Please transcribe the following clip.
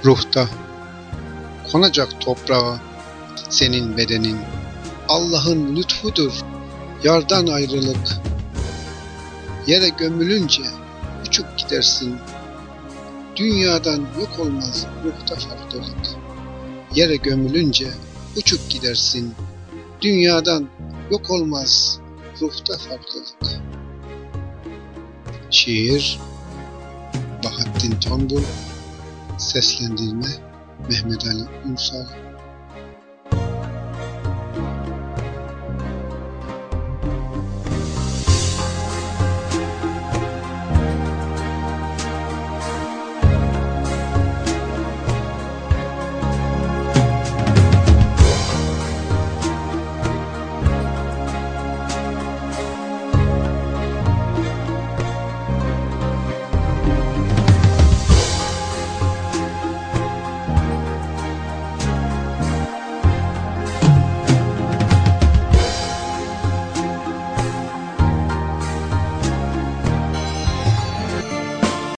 Ruhta konacak toprağa senin bedenin, Allah'ın lütfudur yardan ayrılık. Yere gömülünce uçup gidersin, dünyadan yok olmaz ruhta farklılık. Yere gömülünce uçup gidersin, dünyadan yok olmaz ruhta farklılık. Şiir Bahattin Tonbul, seslendirme Mehmet Ali Ünsal.